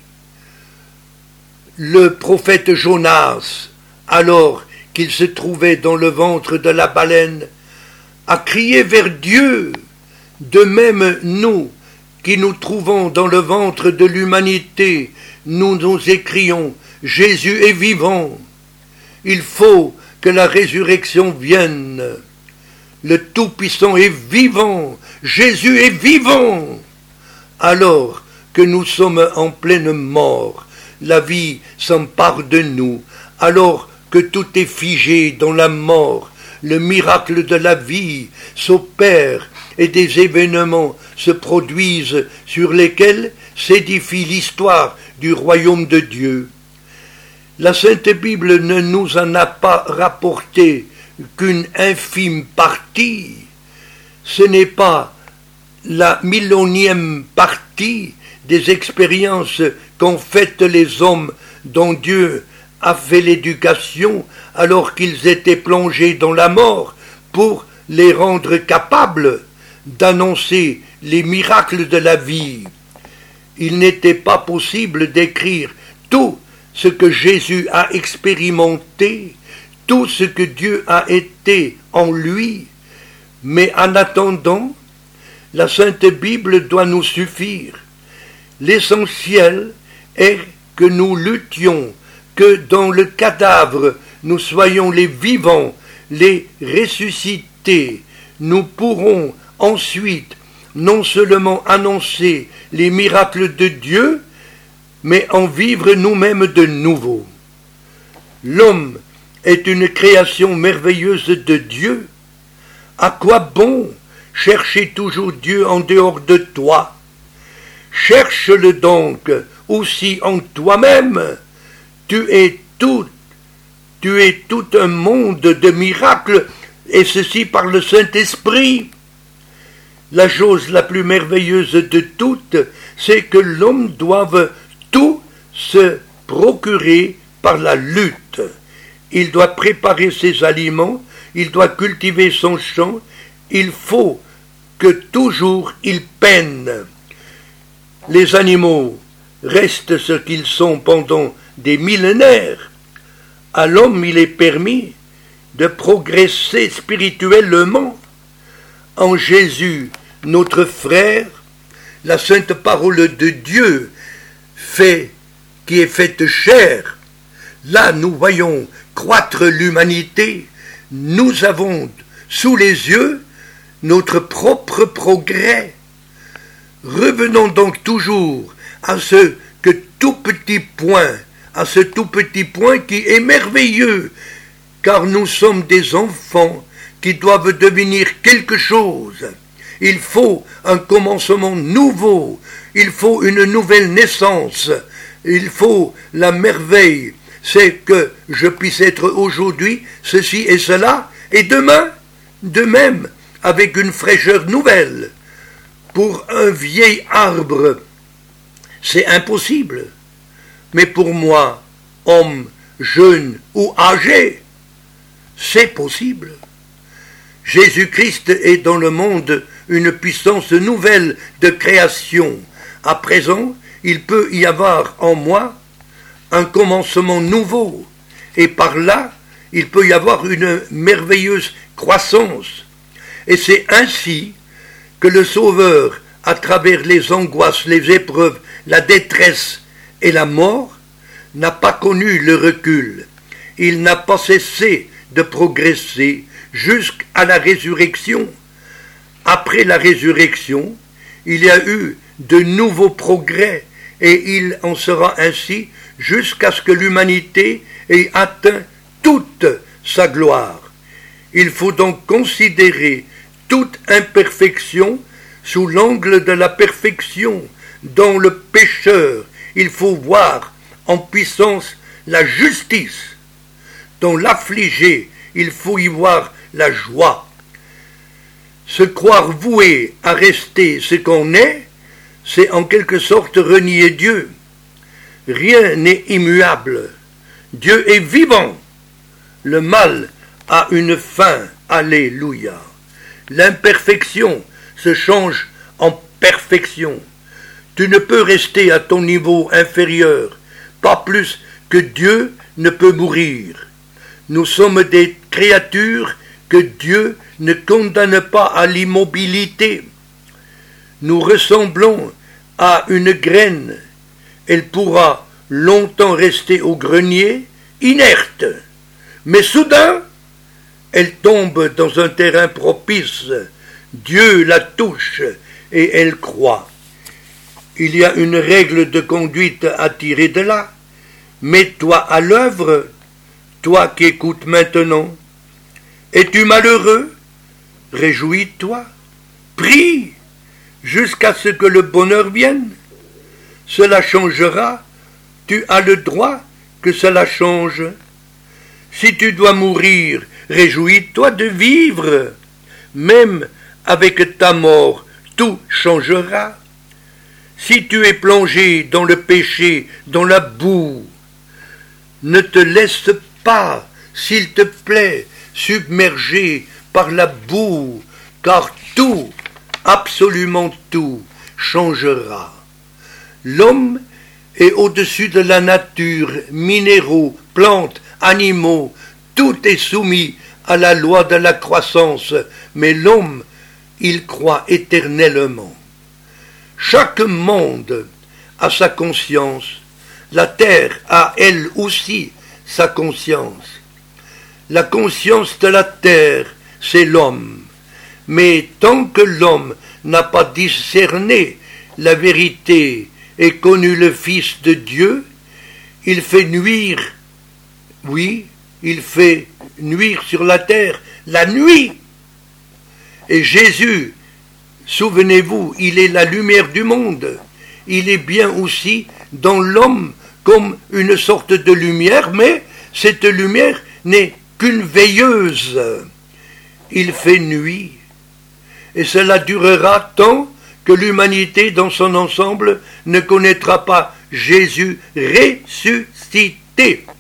Le prophète Jonas, alors qu'il se trouvait dans le ventre de la baleine, a crié vers Dieu. De même, nous, qui nous trouvons dans le ventre de l'humanité, nous écrions « Jésus est vivant ». Il faut que la résurrection vienne. Le Tout-Puissant est vivant. Jésus est vivant. Alors que nous sommes en pleine mort, la vie s'empare de nous. Alors que tout est figé dans la mort, le miracle de la vie s'opère et des événements se produisent sur lesquels s'édifie l'histoire du royaume de Dieu. La Sainte Bible ne nous en a pas rapporté qu'une infime partie. Ce n'est pas la millionième partie des expériences qu'ont faites les hommes dont Dieu a fait l'éducation alors qu'ils étaient plongés dans la mort pour les rendre capables d'annoncer les miracles de la vie. Il n'était pas possible d'écrire tout ce que Jésus a expérimenté, tout ce que Dieu a été en lui, mais en attendant, la Sainte Bible doit nous suffire. L'essentiel est que nous luttions, que dans le cadavre nous soyons les vivants, les ressuscités. Nous pourrons ensuite non seulement annoncer les miracles de Dieu, mais en vivre nous-mêmes de nouveau. L'homme est une création merveilleuse de Dieu. À quoi bon chercher toujours Dieu en dehors de toi? Cherche-le donc aussi en toi-même. Tu es tout un monde de miracles, et ceci par le Saint-Esprit. La chose la plus merveilleuse de toutes, c'est que l'homme doive tout se procurer par la lutte. Il doit préparer ses aliments, il doit cultiver son champ, il faut que toujours il peine. Les animaux restent ce qu'ils sont pendant des millénaires. À l'homme, il est permis de progresser spirituellement. En Jésus, notre frère, la sainte parole de Dieu qui est faite chair, là nous voyons croître l'humanité, nous avons sous les yeux notre propre progrès. Revenons donc toujours à ce tout petit point qui est merveilleux, car nous sommes des enfants qui doivent devenir quelque chose. Il faut un commencement nouveau, il faut une nouvelle naissance, il faut la merveille, c'est que je puisse être aujourd'hui ceci et cela, et demain, de même, avec une fraîcheur nouvelle. Pour un vieil arbre, c'est impossible, mais pour moi, homme, jeune ou âgé. C'est possible. Jésus-Christ est dans le monde une puissance nouvelle de création. À présent, il peut y avoir en moi un commencement nouveau, et par là, il peut y avoir une merveilleuse croissance. Et c'est ainsi que le Sauveur, à travers les angoisses, les épreuves, la détresse et la mort, n'a pas connu le recul. Il n'a pas cessé de progresser jusqu'à la résurrection. Après la résurrection, il y a eu de nouveaux progrès et il en sera ainsi jusqu'à ce que l'humanité ait atteint toute sa gloire. Il faut donc considérer toute imperfection sous l'angle de la perfection. Dans le pécheur, il faut voir en puissance la justice. Dans l'affligé, il faut y voir la joie. Se croire voué à rester ce qu'on est, c'est en quelque sorte renier Dieu. Rien n'est immuable. Dieu est vivant. Le mal a une fin. Alléluia. L'imperfection se change en perfection. Tu ne peux rester à ton niveau inférieur, pas plus que Dieu ne peut mourir. Nous sommes des créatures que Dieu ne condamne pas à l'immobilité. Nous ressemblons à une graine. Elle pourra longtemps rester au grenier, inerte. Mais soudain, elle tombe dans un terrain propice. Dieu la touche et elle croît. Il y a une règle de conduite à tirer de là. Mets-toi à l'œuvre, toi qui écoutes maintenant. Es-tu malheureux? Réjouis-toi. Prie jusqu'à ce que le bonheur vienne. Cela changera. Tu as le droit que cela change. Si tu dois mourir, réjouis-toi de vivre. Même avec ta mort, tout changera. Si tu es plongé dans le péché, dans la boue, ne te laisse pas, s'il te plaît, submerger par la boue, car tout, absolument tout, changera. L'homme est au-dessus de la nature, minéraux, plantes, animaux, tout est soumis à la loi de la croissance, mais l'homme, il croit éternellement. Chaque monde a sa conscience, la terre a elle aussi sa conscience. La conscience de la terre, c'est l'homme, mais tant que l'homme n'a pas discerné la vérité et connu le Fils de Dieu, il fait nuire, oui, il fait nuire sur la terre la nuit. Et Jésus, souvenez-vous, il est la lumière du monde. Il est bien aussi dans l'homme comme une sorte de lumière, mais cette lumière n'est qu'une veilleuse. Il fait nuit. Et cela durera tant que l'humanité dans son ensemble ne connaîtra pas Jésus ressuscité.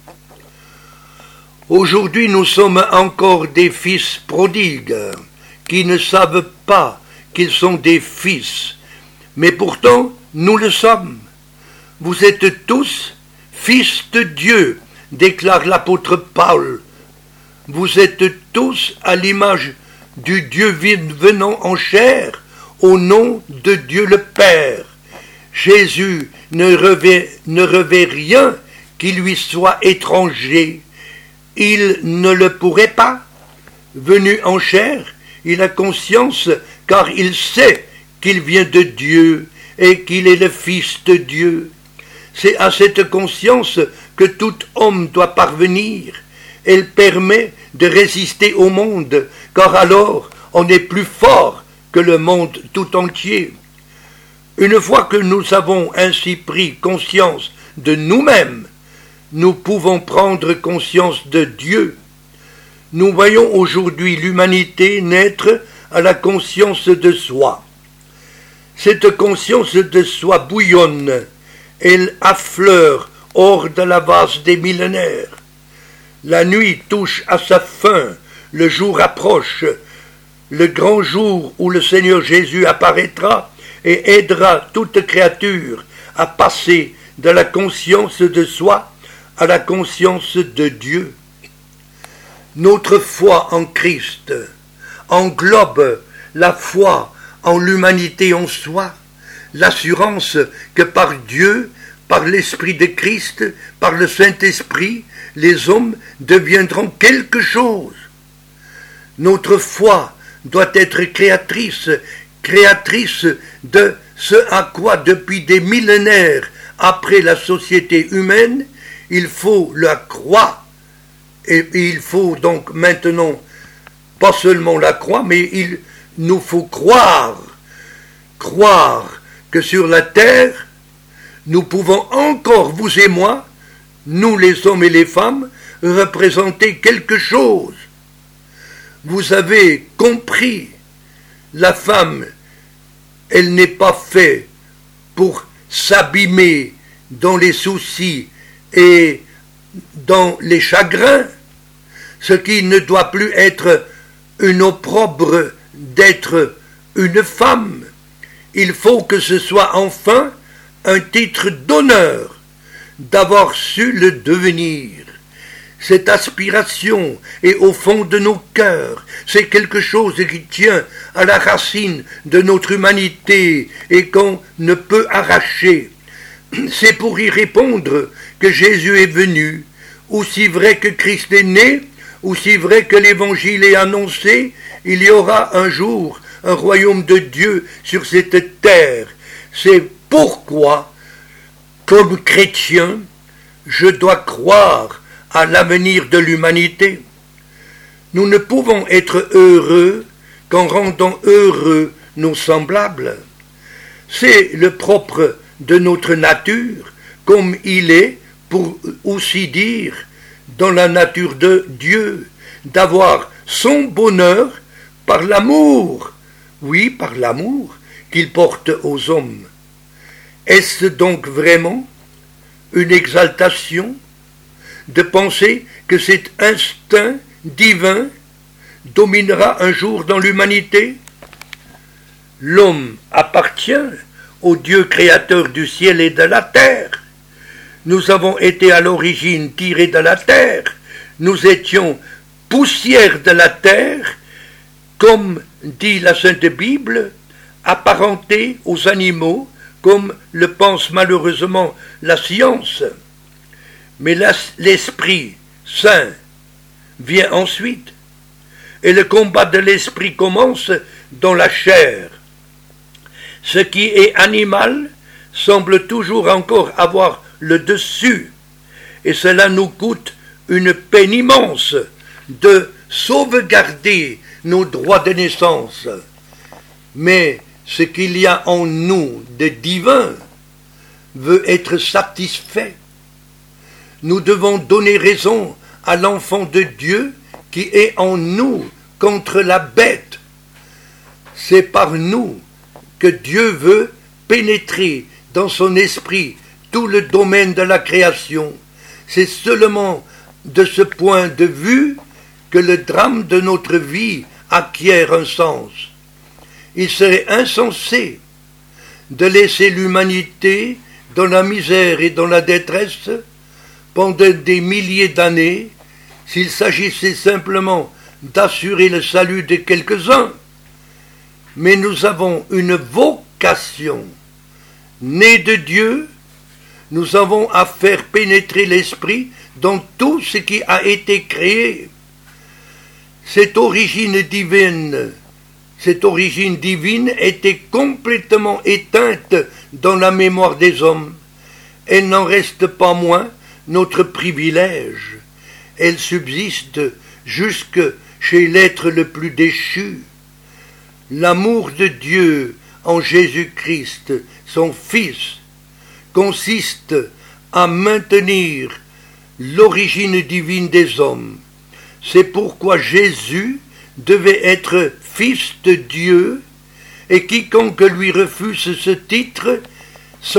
Aujourd'hui, nous sommes encore des fils prodigues qui ne savent pas qu'ils sont des fils, mais pourtant nous le sommes. Vous êtes tous fils de Dieu, déclare l'apôtre Paul. Vous êtes tous à l'image du Dieu venant en chair, au nom de Dieu le Père. Jésus ne revêt rien qui lui soit étranger. Il ne le pourrait pas. Venu en chair, il a conscience car il sait qu'il vient de Dieu et qu'il est le Fils de Dieu. C'est à cette conscience que tout homme doit parvenir. Elle permet de résister au monde, car alors on est plus fort que le monde tout entier. Une fois que nous avons ainsi pris conscience de nous-mêmes, nous pouvons prendre conscience de Dieu. Nous voyons aujourd'hui l'humanité naître à la conscience de soi. Cette conscience de soi bouillonne, elle affleure hors de la vase des millénaires. La nuit touche à sa fin, le jour approche, le grand jour où le Seigneur Jésus apparaîtra et aidera toute créature à passer de la conscience de soi à la conscience de Dieu. Notre foi en Christ englobe la foi en l'humanité en soi, l'assurance que par Dieu, par l'Esprit de Christ, par le Saint-Esprit, les hommes deviendront quelque chose. Notre foi doit être créatrice de ce à quoi depuis des millénaires après la société humaine, il faut la croire. Et il faut donc maintenant, pas seulement la croire, mais il nous faut croire que sur la terre, nous pouvons encore, vous et moi, nous les hommes et les femmes, représenter quelque chose. Vous avez compris, la femme, elle n'est pas faite pour s'abîmer dans les soucis et dans les chagrins, ce qui ne doit plus être une opprobre d'être une femme. Il faut que ce soit enfin un titre d'honneur d'avoir su le devenir. Cette aspiration est au fond de nos cœurs, c'est quelque chose qui tient à la racine de notre humanité et qu'on ne peut arracher. C'est pour y répondre que Jésus est venu, aussi vrai que Christ est né, aussi vrai que l'Évangile est annoncé, il y aura un jour un royaume de Dieu sur cette terre. C'est pourquoi, comme chrétien, je dois croire à l'avenir de l'humanité. Nous ne pouvons être heureux qu'en rendant heureux nos semblables. C'est le propre de notre nature, comme il est, pour aussi dire, dans la nature de Dieu, d'avoir son bonheur par l'amour, oui, par l'amour qu'il porte aux hommes. Est-ce donc vraiment une exaltation de penser que cet instinct divin dominera un jour dans l'humanité? L'homme appartient au Dieu créateur du ciel et de la terre. Nous avons été à l'origine tirés de la terre. Nous étions poussière de la terre, comme dit la Sainte Bible, apparentés aux animaux, comme le pense malheureusement la science. Mais l'Esprit Saint vient ensuite, et le combat de l'Esprit commence dans la chair. Ce qui est animal semble toujours encore avoir le dessus, et cela nous coûte une peine immense de sauvegarder nos droits de naissance. Mais ce qu'il y a en nous de divin veut être satisfait. Nous devons donner raison à l'enfant de Dieu qui est en nous contre la bête. C'est par nous que Dieu veut pénétrer dans son esprit tout le domaine de la création. C'est seulement de ce point de vue que le drame de notre vie acquiert un sens. Il serait insensé de laisser l'humanité dans la misère et dans la détresse pendant des milliers d'années s'il s'agissait simplement d'assurer le salut de quelques-uns. Mais nous avons une vocation. Née de Dieu, nous avons à faire pénétrer l'esprit dans tout ce qui a été créé. Cette origine divine était complètement éteinte dans la mémoire des hommes. Elle n'en reste pas moins notre privilège. Elle subsiste jusque chez l'être le plus déchu. L'amour de Dieu en Jésus-Christ, son Fils, consiste à maintenir l'origine divine des hommes. C'est pourquoi Jésus devait être Fils de Dieu, et quiconque lui refuse ce titre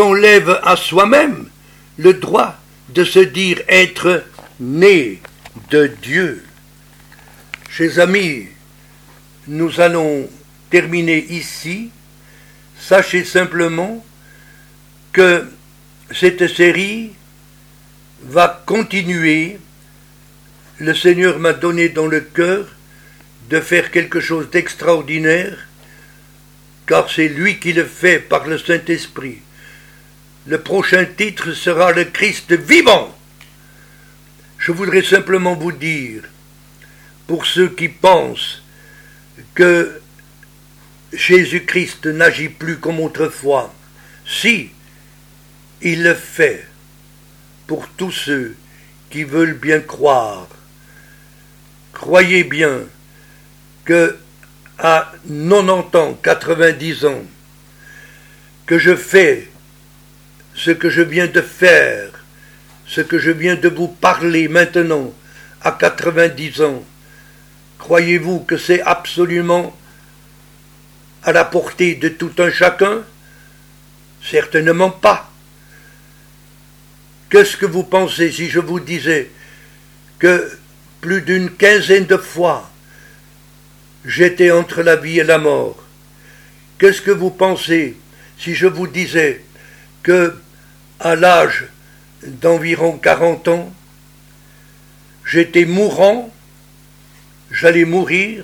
s'enlève à soi-même le droit de se dire être né de Dieu. Chers amis, nous allons terminer ici. Sachez simplement que cette série va continuer. Le Seigneur m'a donné dans le cœur de faire quelque chose d'extraordinaire, car c'est lui qui le fait par le Saint-Esprit. Le prochain titre sera le Christ vivant. Je voudrais simplement vous dire, pour ceux qui pensent que Jésus-Christ n'agit plus comme autrefois, si il le fait pour tous ceux qui veulent bien croire. Croyez bien que à 90 ans, 90 ans, que je fais ce que je viens de faire, ce que je viens de vous parler maintenant, à 90 ans, croyez-vous que c'est absolument à la portée de tout un chacun? Certainement pas. Qu'est-ce que vous pensez si je vous disais que plus d'une quinzaine de fois, j'étais entre la vie et la mort? Qu'est-ce que vous pensez si je vous disais que, à l'âge d'environ 40 ans, j'étais mourant, j'allais mourir,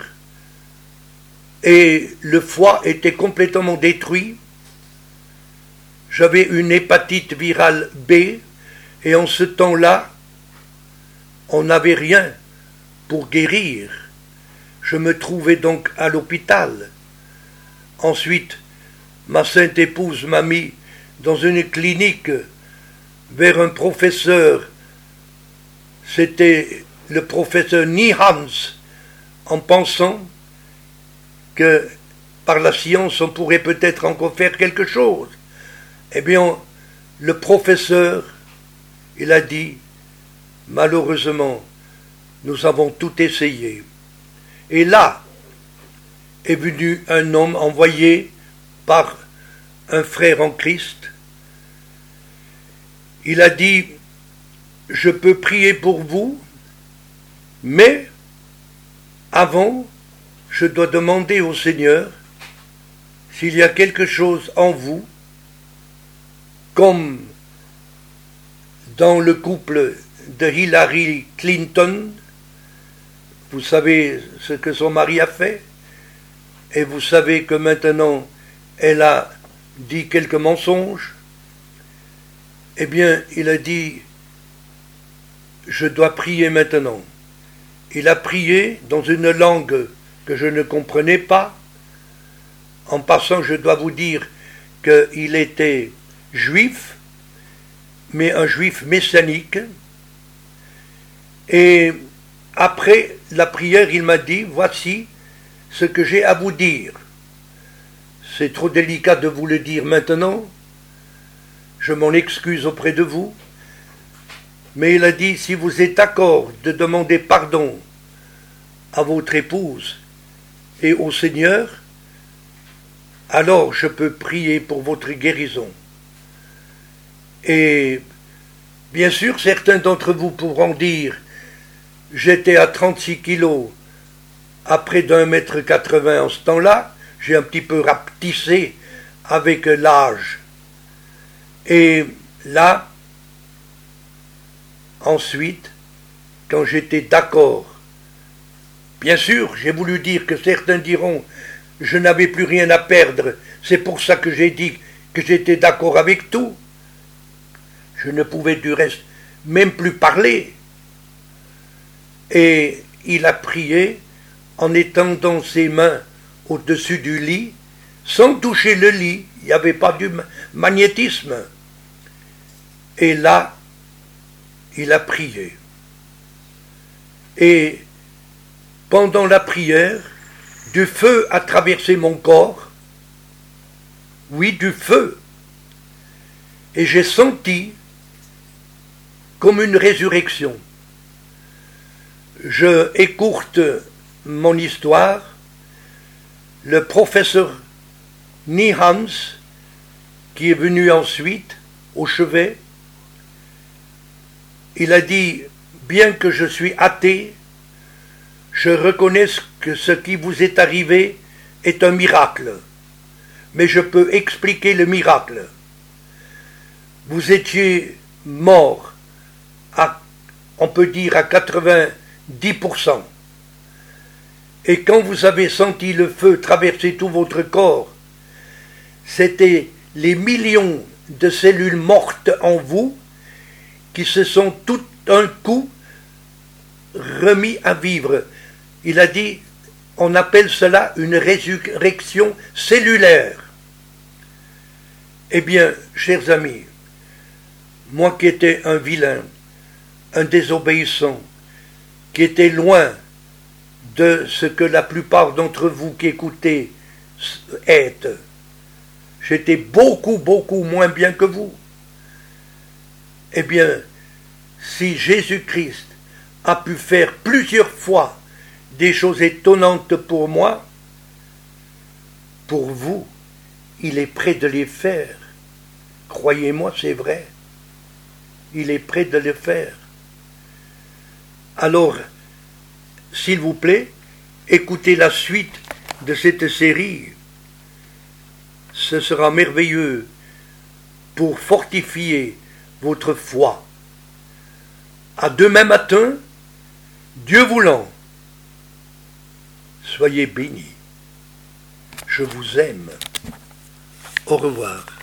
et le foie était complètement détruit, j'avais une hépatite virale B, et en ce temps-là, on n'avait rien pour guérir. Je me trouvais donc à l'hôpital. Ensuite, ma sainte épouse m'a mis dans une clinique vers un professeur. C'était le professeur Nihans, en pensant que par la science on pourrait peut-être encore faire quelque chose. Eh bien, le professeur, il a dit, malheureusement, nous avons tout essayé. Et là est venu un homme envoyé par un frère en Christ. Il a dit, je peux prier pour vous, mais avant, je dois demander au Seigneur s'il y a quelque chose en vous, comme dans le couple de Hillary Clinton. Vous savez ce que son mari a fait, et vous savez que maintenant elle a dit quelques mensonges. Eh bien, il a dit, je dois prier maintenant. Il a prié dans une langue que je ne comprenais pas. En passant, je dois vous dire qu'il était juif, mais un juif messianique. Et après la prière, il m'a dit, voici ce que j'ai à vous dire. C'est trop délicat de vous le dire maintenant. Je m'en excuse auprès de vous. Mais il a dit, si vous êtes d'accord de demander pardon à votre épouse et au Seigneur, alors je peux prier pour votre guérison. Et bien sûr, certains d'entre vous pourront dire, j'étais à 36 kilos, à près d'1,80 m en ce temps-là, j'ai un petit peu rapetissé avec l'âge. Et là, ensuite, quand j'étais d'accord, bien sûr, j'ai voulu dire que certains diront, je n'avais plus rien à perdre, c'est pour ça que j'ai dit que j'étais d'accord avec tout. Je ne pouvais du reste même plus parler. Et il a prié en étendant ses mains au-dessus du lit, sans toucher le lit, il n'y avait pas du magnétisme. Et là, il a prié. Et pendant la prière, du feu a traversé mon corps. Oui, du feu. Et j'ai senti comme une résurrection. Je écourte mon histoire. Le professeur Nihans, qui est venu ensuite au chevet, il a dit, bien que je suis athée, athée, je reconnais que ce qui vous est arrivé est un miracle, mais je peux expliquer le miracle. Vous étiez mort, on peut dire à 90%. Et quand vous avez senti le feu traverser tout votre corps, c'était les millions de cellules mortes en vous qui se sont tout d'un coup remis à vivre. Il a dit, on appelle cela une résurrection cellulaire. Eh bien, chers amis, moi qui étais un vilain, un désobéissant, qui était loin de ce que la plupart d'entre vous qui écoutez êtes, j'étais beaucoup, beaucoup moins bien que vous. Eh bien, si Jésus-Christ a pu faire plusieurs fois des choses étonnantes pour moi, pour vous, il est prêt de les faire. Croyez-moi, c'est vrai. Il est prêt de les faire. Alors, s'il vous plaît, écoutez la suite de cette série. Ce sera merveilleux pour fortifier votre foi. À demain matin, Dieu voulant. Soyez bénis. Je vous aime. Au revoir.